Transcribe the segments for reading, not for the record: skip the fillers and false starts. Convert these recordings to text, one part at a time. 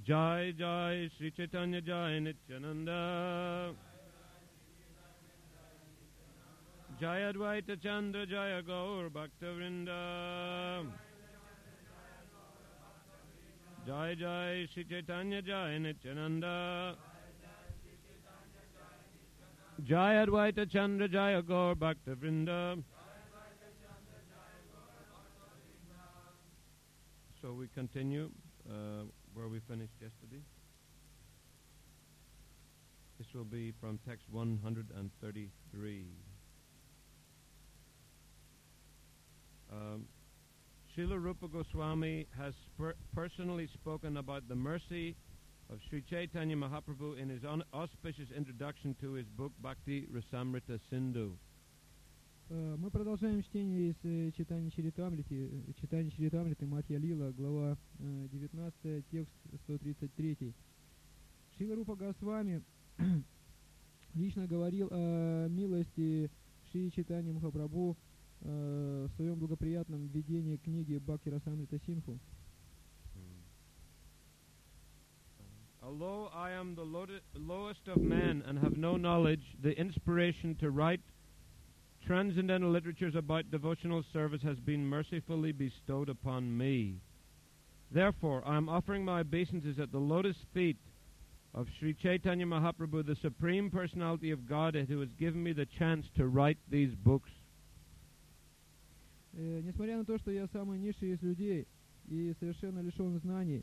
Jai Jai Sri Chaitanya Jai Nityananda. Jai Advaita Chandra Jaya Gaur Bhaktavrinda. Jai Jai Sri Chaitanya Jai Nityananda. Jai Advaita Chandra Jaya Gaur Bhaktavrinda. So we continue where we finished yesterday. This will be from text 133. Srila Rupa Goswami has personally spoken about the mercy of Sri Chaitanya Mahaprabhu in his auspicious introduction to his book Bhakti Rasamrita Sindhu. Мы продолжаем чтение из Читания Чаритамриты, Матхья Лила, глава 19, текст 133. Шрила Рупа Госвами лично говорил о милости Шри Чайтанья Махапрабху в своем благоприятном введении книги Бхакти Расамрита Синдху. Although I am the lowest of men and have no knowledge, the inspiration to write transcendental literatures about devotional service has been mercifully bestowed upon me. Therefore, I am offering my obeisances at the lotus feet of Sri Chaitanya Mahaprabhu, the Supreme Personality of Godhead, who has given me the chance to write these books. Несмотря на то, что я самый низший из людей и совершенно лишен знаний,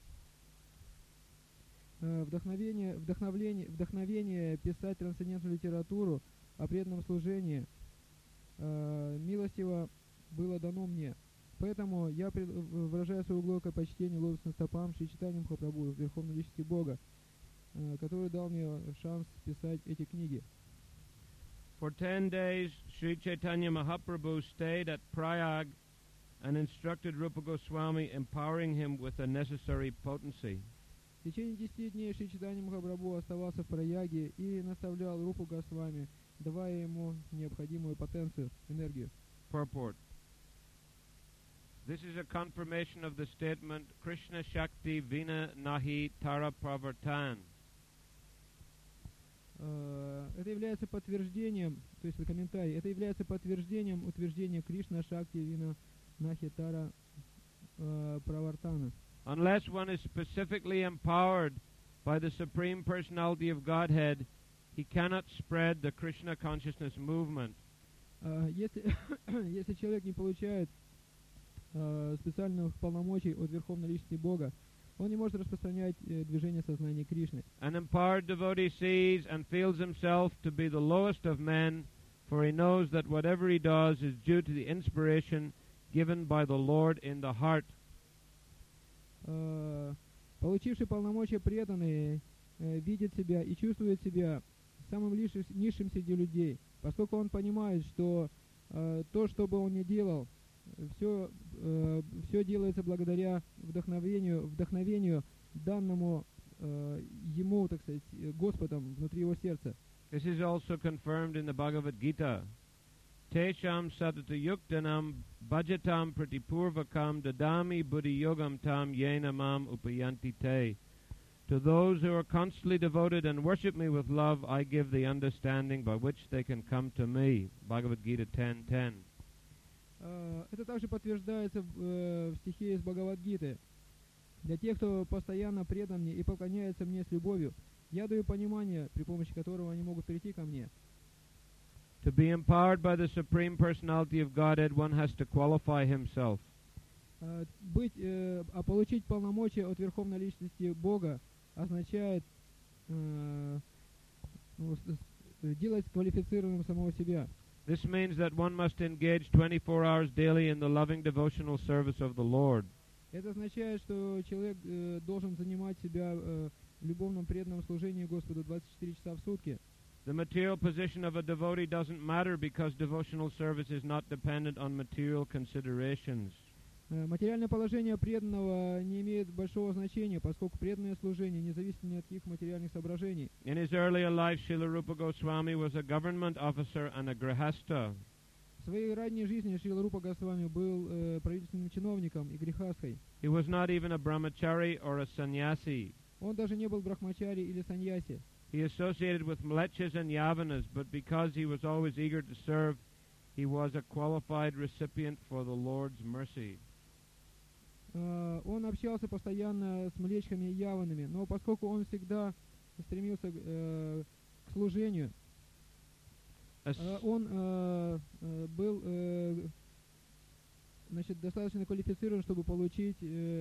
вдохновение писать трансцендентную литературу о преданном служении милостиво было дано мне. Поэтому я выражаю свое глубокое почтение лотосным стопам Шри Чайтаньи Махапрабху, Верховной Личности Бога, который дал мне шанс писать эти книги. For 10 days, Sri Chaitanya Mahaprabhu stayed at Prayag and instructed Rupa Goswami, empowering him with the necessary potency. В течение 10 дней Шри Чайтанья Махапрабху оставался в Праяге и наставлял Рупу Госвами, давая ему необходимую потенцию, энергию. Purport. This is a confirmation of the statement Krishna Shakti Vina Nahi Tara Pravartan. Это является подтверждением, то есть комментарий, это является подтверждением утверждения Кришна Шакти Вина Нахи Тара Правартана. Unless one is specifically empowered by the Supreme Personality of Godhead, he cannot spread the Krishna consciousness movement. Если человек не получает специальных полномочий от Верховной Личности Бога, он не может распространять движение сознания Кришны. An empowered devotee sees and feels himself to be the lowest of men, for he knows that whatever he does is due to the inspiration given by the Lord in the heart. Получивший полномочия преданный видит себя и чувствует себя самым низшим среди людей, поскольку он понимает, что то, что бы он ни делал, все делается благодаря вдохновению данному ему, так сказать, Господом внутри его сердца. This is also confirmed in the Bhagavad Gita. Tesham sadata yuktanam bhajatam pratipurvakam dadami buddhi yogam tam yena mam upayanti te. To those who are constantly devoted and worship me with love, I give the understanding by which they can come to me. Bhagavad Gita 10:10. Это также подтверждается в стихе из Бхагавад-гиты. Для тех, кто постоянно предан мне и поклоняется мне с любовью, я даю понимание, при помощи которого они могут прийти ко мне. To be empowered by the Supreme Personality of Godhead, one has to qualify himself. Получить полномочия от Верховной Личности Бога означает делать квалифицированным самого себя. This means that one must engage 24 hours daily in the loving devotional service of the Lord. Это означает, что человек должен занимать себя в любовном преданном служении Господу 24 часа в сутки. The material position of a devotee doesn't matter because devotional service is not dependent on material considerations. Материальное положение преданного не имеет большого значения, поскольку преданное служение не зависит ни от каких материальных соображений. In his earlier life, Srila Rupa Goswami was a government officer and a grihastha. В своей ранней жизни Шрила Рупа Госвами был правительственным чиновником и грихастхой. He was not even a brahmachari or a sannyasi. Он даже не был брахмачари или саньяси. He associated with mlechas and yavanas, but because he was always eager to serve, he was a qualified recipient for the Lord's mercy. Он общался постоянно с млечками и яванами, но поскольку он всегда стремился к служению, он был достаточно квалифицирован, чтобы получить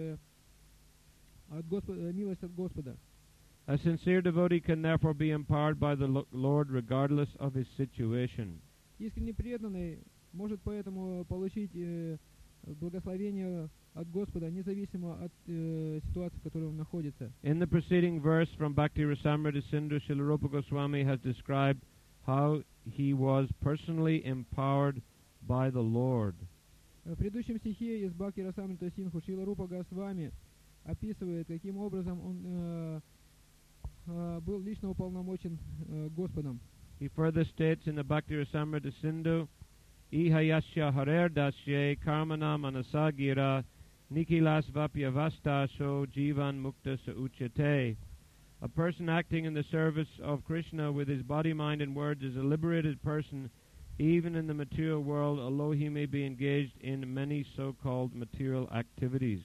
милость от Господа. A sincere devotee can therefore be empowered by the Lord regardless of his situation. Искренне преданный может поэтому получить благословение от Господа, независимо от ситуации, в которой он находится. In the preceding verse from Bhakti Rasamrita Sindhu, Srila Rupa Goswami has described how he was personally empowered by the Lord. В предыдущем стихе из Бхакти Расамрита Синдху Шрила Рупа Госвами описывает, каким образом он был лично уполномочен Господом. He further states in the Bhakti Rasamrita Sindhu, Ihayasya harer dasye karmana manasagira nikilas vapyavastasho jivan mukta sa uchate. A person acting in the service of Krishna with his body, mind, and words is a liberated person, even in the material world, although he may be engaged in many so-called material activities.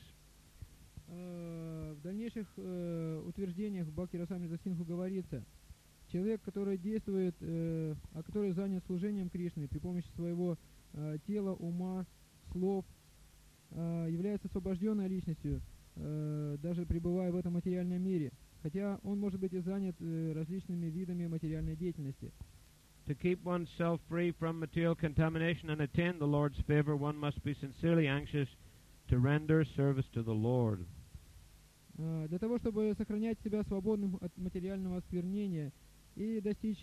В дальнейших утверждениях Бхакти Расамрита Синдху говорится, человек, который действует, который занят служением Кришны при помощи своего тела, ума, слов, является освобожденной личностью, даже пребывая в этом материальном мире, хотя он может быть и занят различными видами материальной деятельности. To keep oneself free from material contamination and attain the Lord's favor, one must be sincerely anxious to render service to the Lord. Для того, чтобы сохранять себя свободным от материального осквернения и достичь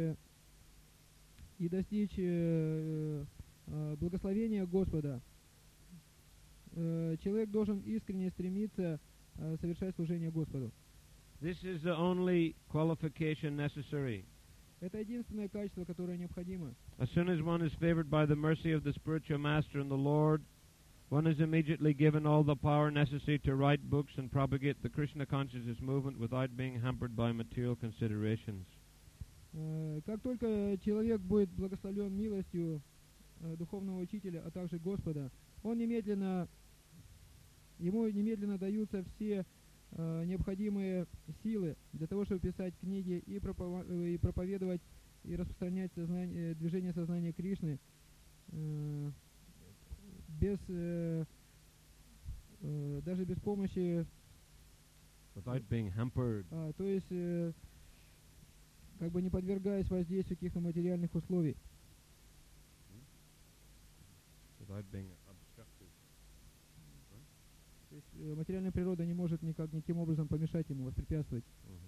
благословения Господа, человек должен искренне стремиться совершать служение Господу. This is the only qualification necessary. Это единственное качество, которое необходимо. As soon as one is favored by the mercy of the spiritual master and the Lord, one is immediately given all the power necessary to write books and propagate the Krishna consciousness movement without being hampered by material considerations. Как только человек будет благословлен милостью духовного учителя, а также Господа, ему немедленно даются все необходимые силы для того, чтобы писать книги и проповедовать и распространять движение сознания Кришны даже без помощи, without being hampered. То есть как бы не подвергаясь воздействию каких-то материальных условий. Without being obstructed. То есть материальная природа не может никаким образом помешать ему, воспрепятствовать.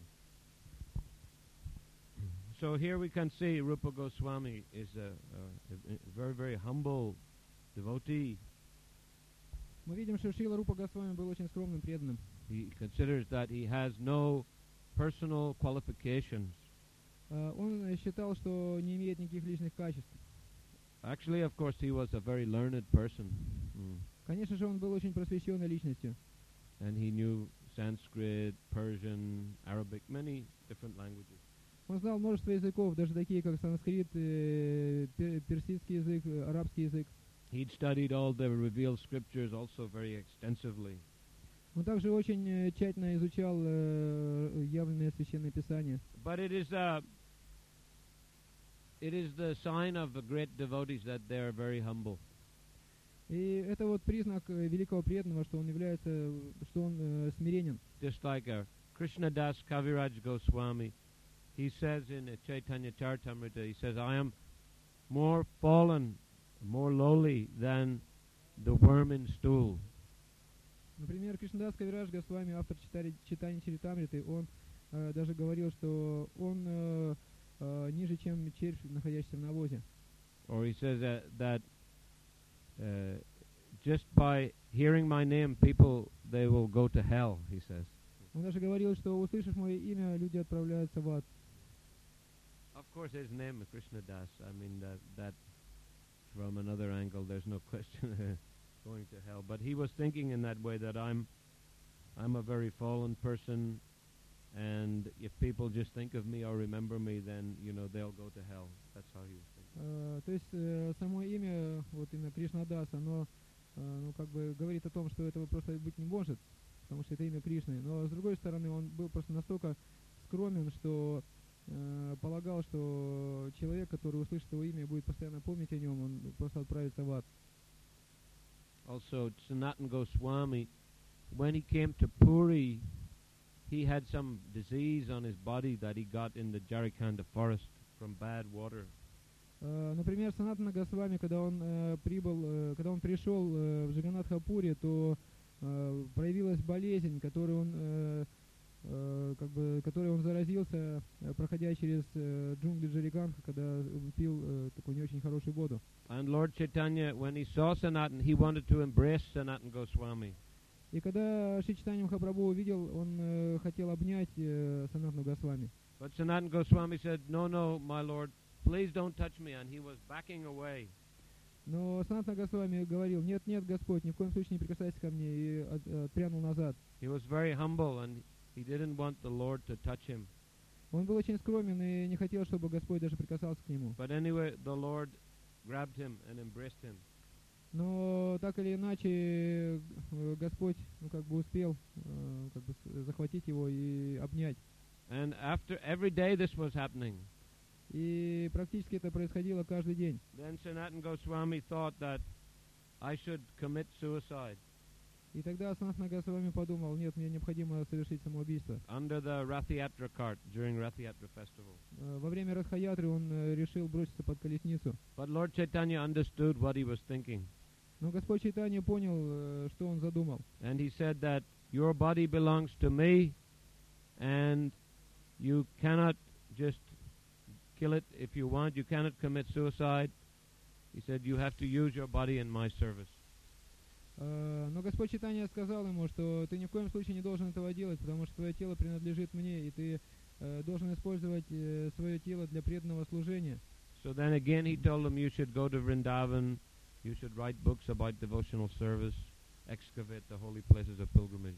So here we can see Rupa Goswami is a very, very humble devotee. Мы видим, что Шрила Рупа Госвами был очень скромным, преданным. He considers that he has no personal qualifications. Он считал, что не имеет никаких личных качеств. Actually, of course, he was a very learned person. Конечно же, он был очень просвещенной личностью. And he knew Sanskrit, Persian, Arabic, many different languages. Он знал множество языков, даже такие как санскрит, персидский язык, арабский язык. He'd studied all the revealed scriptures also very extensively. Он также очень тщательно изучал явленное священное писание. But it is the sign of the great devotees that they are very humble. И это вот признак великого преданного, что он смиренен. Just like Krishna Das Kaviraj Goswami, he says in Chaitanya Charitamrita, he says, I am more fallen, more lowly than the worm in stool. Например, Кришнадас Кавирадж Госвами, автор Чайтанья Чаритамриты, он даже говорил, что он ниже, чем червь, находящийся в навозе. Or he says that just by hearing my name, people, they will go to hell, he says. Он даже говорил, что услышав мое имя, люди отправляются в ад. Of course, his name is Krishna Das. I mean, that from another angle, there's no question going to hell. But he was thinking in that way that I'm a very fallen person. And if people just think of me or remember me, then, they'll go to hell. That's how he was thinking. То есть само имя, вот имя Кришнадас, оно как бы говорит о том, что этого просто быть не может, потому что это имя Кришны. Но с другой стороны, он был просто настолько скромен, что полагал, что человек, который услышит его имя и будет постоянно помнить о нем, он просто отправится в ад. Also, Sanatana Goswami, when he came to Puri, he had some disease on his body that he got in the Jharkhand forest from bad water. Например, Санатана Госвами, когда он пришел в Джаганнатхапуре, то проявилась болезнь, которой он заразился, проходя через джунгли Джарикандха, когда пил такую не очень хорошую воду. And Lord Chaitanya, when he saw Sanatana, he wanted to embrace Sanatana Goswami. И когда Шри Чайтанья Махапрабху увидел, он хотел обнять Санатану Госвами. But Sanatana Goswami said, "No, my Lord, please don't touch me," and he was backing away. Но Санатана Госвами говорил: нет, Господь, ни в коем случае не прикасайся ко мне, и отпрянул назад. He was very humble, and he didn't want the Lord to touch him. Он был очень скромен и не хотел, чтобы Господь даже прикасался к нему. But anyway, the Lord grabbed him and embraced him. Но так или иначе Господь, успел захватить его и обнять. And after every day this was happening. И практически это происходило каждый день. Then Sanatana Goswami thought that I should commit suicide. И тогда Санатана Госвами подумал: нет, мне необходимо совершить самоубийство. Under the Rath-yatra cart during Rath-yatra festival. Во время Радха-ятры он решил броситься под колесницу. But Lord Chaitanya understood what he was thinking. Но Господь Чайтанья понял, что он задумал. And he said that your body belongs to me, and you cannot just kill it if you want. You cannot commit suicide. He said you have to use your body in my service. Но Господь Чайтанья сказал ему, что ты ни в коем случае не должен этого делать, потому что твое тело принадлежит мне, и ты должен использовать свое тело для преданного служения. So then again he told him, you should go to Vrindavan, you should write books about devotional service, excavate the holy places of pilgrimage.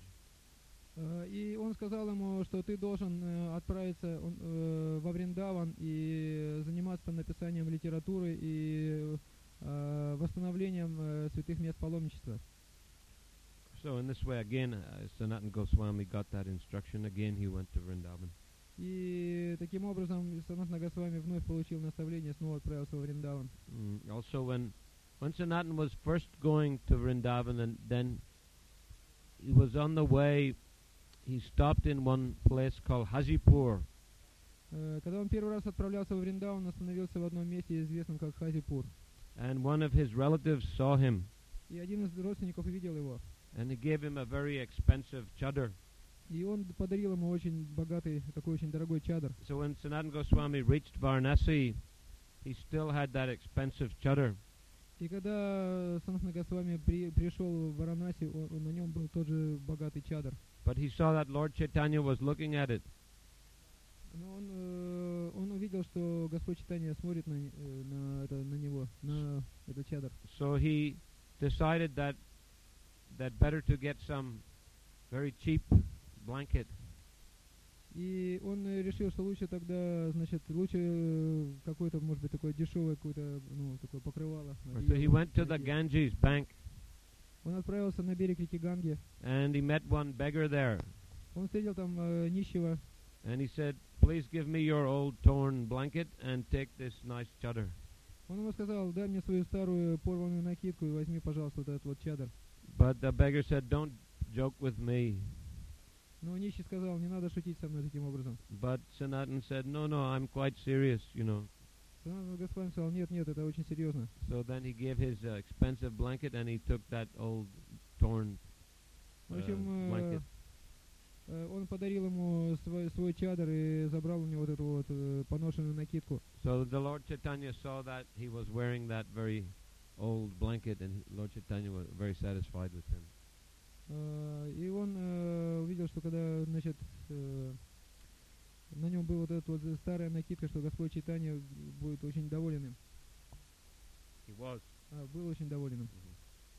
И он сказал ему, что ты должен отправиться во Вриндаван и заниматься там написанием литературы и восстановлением святых мест паломничества. So in this way again, Sanatana Goswami got that instruction. Again he went to Vrindavan. И таким образом Санатана Госвами вновь получил наставление, снова отправился во Вриндаван. Also when Sanatana was first going to Vrindavan, and then he was on the way, he stopped in one place called Hajipur. Когда он первый раз отправлялся во Вриндаван, остановился в одном месте, известном как Хазипур. And one of his relatives saw him. И один из родственников увидел его. And he gave him a very expensive chadar. И он подарил ему очень богатый, такой очень дорогой чадр. So when Sanatana Goswami reached Varanasi, he still had that expensive chadar. И когда Санатана Госвами пришел в Варанаси, на нем был тот же богатый чадр. But he saw that Lord Chaitanya was looking at it. Но он увидел, что Господь Чайтанья смотрит на него, на этот чадр. So he decided that better to get some very cheap blanket. И он решил, что лучше тогда, лучше какое-то, может быть, такое дешевое, какое-то, такое покрывало. So he went to the Ganges bank. Он отправился на берег реки Ганги. And he met one beggar there. Он встретил там нищего. And he said, "Please give me your old torn blanket and take this nice chadar." Он ему сказал: дай мне свою старую порванную накидку и возьми, пожалуйста, вот этот вот чадр. But the beggar said, "Don't joke with me." Но нищий сказал: не надо шутить со мной таким образом. But Sanatana said, "No, I'm quite serious, Санатана Госвами сказал: нет, это очень серьезно. So then he gave his expensive blanket and he took that old torn В общем, blanket. Он подарил ему свой чадр и забрал у него вот эту вот поношенную накидку. So the Lord Chaitanya saw that he was wearing that very old blanket, and Lord Chaitanya was very satisfied with him. И он увидел, что когда, на нем была вот эта вот старая накидка, что Господь Чайтанья будет очень доволен им. He was. Был очень доволен им.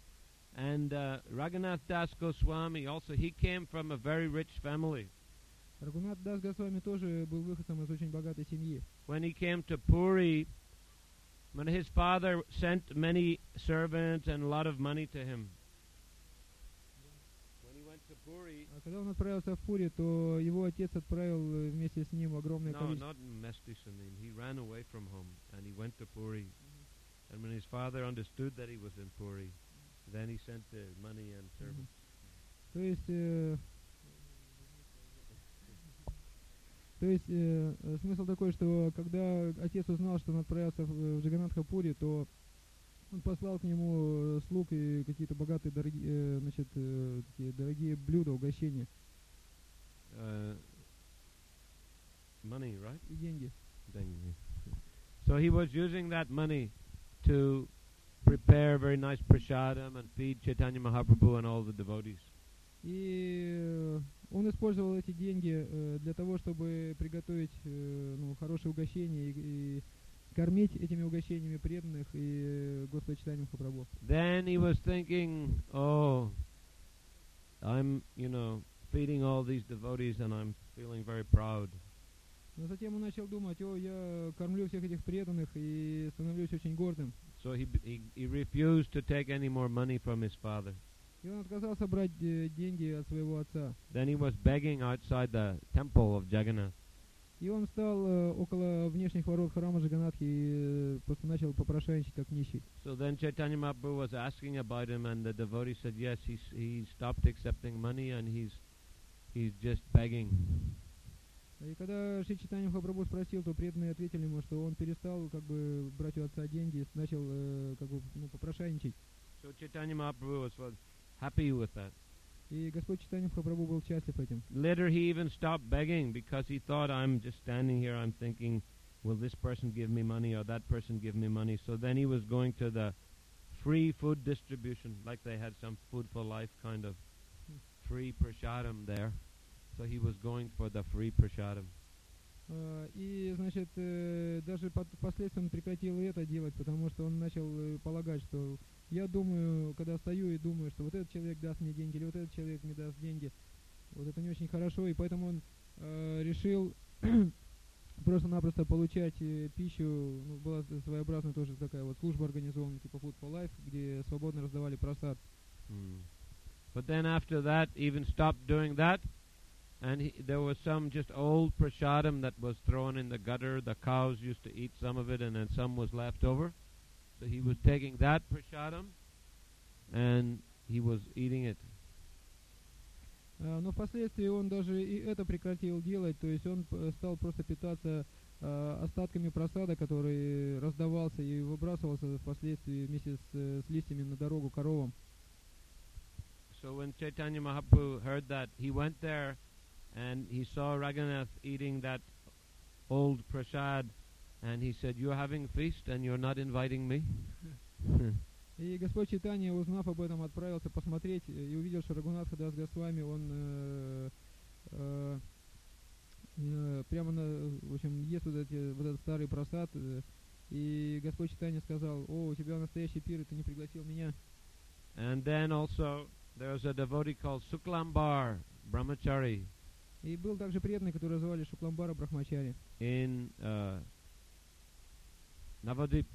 And Raghunath Das Goswami also, he came from a very rich family. Рагунат Дас Госвами тоже был выходцем из очень богатой семьи. When he came to Puri, when his father sent many servants and a lot of money to him. When he went to Puri, А когда он отправился в Пури, то его отец отправил вместе с ним огромное no, количество... not Mestisanim. He ran away from home and he went to Puri. And when his father understood that he was in Puri, then he sent the money and servants. То есть смысл такой, что когда отец узнал, что он отправился в Джаганатха-Пури, то он послал к нему слуг и какие-то богатые, дорогие, такие дорогие блюда, угощения. Money, right? И деньги. So he was using that money to prepare very nice prasadam and feed Chaitanya Mahaprabhu and all the devotees. И он использовал эти деньги для того, чтобы приготовить хорошие угощения и кормить этими угощениями преданных и Господа Чайтанью Махапрабху. Then he was thinking, oh, I'm, feeding all these devotees and I'm feeling very proud. Но затем он начал думать, я кормлю всех этих преданных и становлюсь очень гордым. So he refused to take any more money from his father. И он отказался брать деньги от своего отца. Then he was begging outside the temple of Jagannath. И он встал около внешних ворот храма Джаганатхи и просто начал попрошайничать как нищий. So then Chaitanya Mahaprabhu was asking about him, and the devotee said, yes, he stopped accepting money and he's just begging. И когда Шри Чайтанья Махапрабху спросил, то преданные ответили ему, что он перестал брать у отца деньги и начал попрошайничать. So Chaitanya Mahaprabhu was happy with that. И Господь Чайтанья Махапрабху был счастлив этим. Later he even stopped begging because he thought, I'm just standing here, I'm thinking, will this person give me money or that person give me money? So then he was going to the free food distribution, like they had some Food for Life kind of free prasadam there. So he was going for the free prasadam. И, даже впоследствии он прекратил это делать, потому что он начал полагать, что я думаю, когда стою и думаю, что вот этот человек даст мне деньги, или вот этот человек мне даст деньги, вот это не очень хорошо, и поэтому он решил просто-напросто получать пищу. Была своеобразная тоже такая вот служба организована, типа Food for Life, где свободно раздавали просад. But then after that, even stopped doing that. And there was some just old prasadam that was thrown in the gutter. The cows used to eat some of it, and then some was left over. So he was taking that prasadam, and he was eating it. Но впоследствии он даже и это прекратил делать, то есть он стал просто питаться остатками просада, который раздавался и выбрасывался впоследствии вместе с листьями на дорогу коровам. So when Chaitanya Mahaprabhu heard that, he went there and he saw Raghunath eating that old prasad, and he said, "You're having a feast and you're not inviting me?" И Господь Чайтанья, узнав об этом, отправился посмотреть и увидел, что Рагунатха Дас Госвами, он прямо, в общем, ест вот этот старый прасад. И Господь Чайтанья сказал: у тебя настоящий пир, и ты не пригласил меня. And then also there's a devotee called Suklambar Brahmachari. И был также преданный, который звали Шукламбара Брахмачари. In Navadip.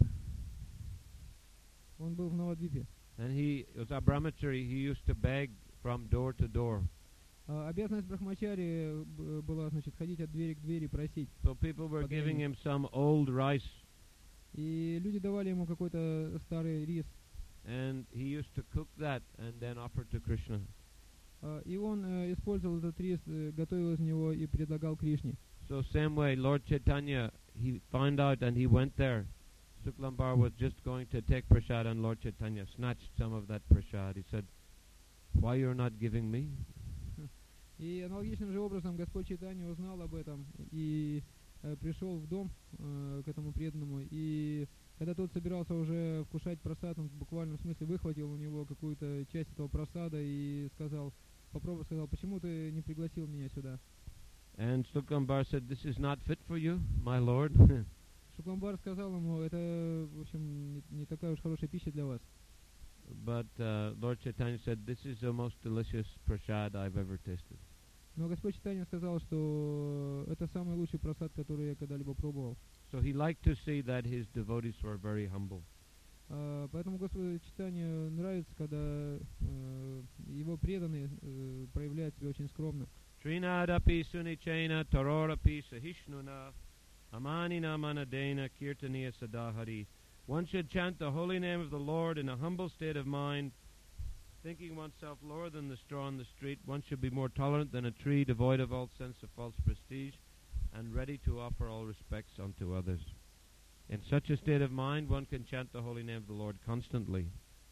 Он был в Навадвипе. And he was a brahmachari. He used to beg from door to door. Обязанность Брахмачари была, ходить от двери к двери просить. So people were giving him some old rice. И люди давали ему какой-то старый рис. And he used to cook that and then offer to Krishna. И он использовал этот рис, готовил из него и предлагал Кришне. So same way, Lord Chaitanya, he found out and he went there. Suklambar was just going to take prasad, and Lord Chaitanya snatched some of that prasad. He said, "Why you're not giving me?" И аналогичным же образом Господь Чайтанья узнал об этом и пришел в дом к этому преданному. И когда тот собирался уже вкушать прасад, он в буквальном смысле выхватил у него какую-то часть этого прасада и сказал, почему ты не пригласил меня сюда? And Suklambar said, "This is not fit for you, my lord." Шукламбар сказал ему, это, в общем, не такая уж хорошая пища для вас. But Lord Chaitanya said, "This is the most delicious prasad I've ever tasted." Но Господь Чайтанья сказал, что это самый лучший просад, который я когда-либо пробовал. So he liked to see that his devotees were very humble. Поэтому Господу Чайтанье нравится, когда его преданные проявляют себя очень скромно. Trinadapi sunichena tarorapi sahishnuna amanina manadena kirtaniya sadahari. One should chant the holy name of the Lord in a humble state of mind, thinking oneself lower than the straw on the street. One should be more tolerant than a tree, devoid of all sense of false prestige, and ready to offer all respects unto others. In such a state of mind, one can chant the holy name of the Lord constantly.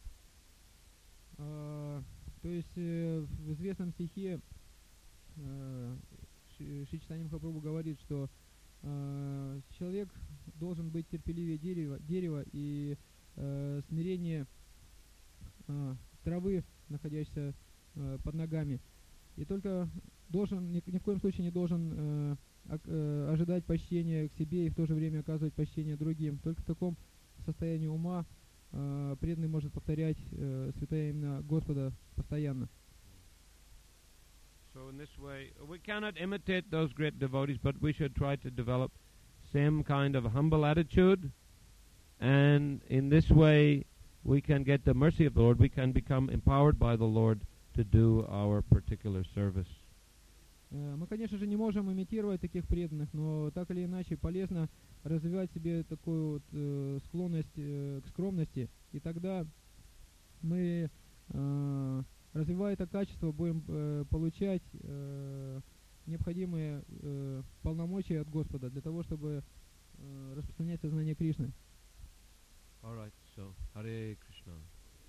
То есть в известном стихе Шри Чайтанья Махапрабху говорит, что человек должен быть терпеливее дерева и смирение травы, находящейся под ногами. И только ни в коем случае не должен ожидать почтения к себе и в то же время оказывать почтение другим. Только в таком состоянии ума преданный может повторять святое имя Господа постоянно. So in this way, we cannot imitate those great devotees, but we should try to develop same kind of humble attitude, and in this way we can get the mercy of the Lord. We can become empowered by the Lord to do our particular service. Мы, конечно же, не можем имитировать таких преданных, но так или иначе полезно развивать в себе такую вот склонность к скромности, и тогда мы, развивая это качество, будем получать необходимые полномочия от Господа для того, чтобы распространять сознание Кришны. All right, so Hare Krishna.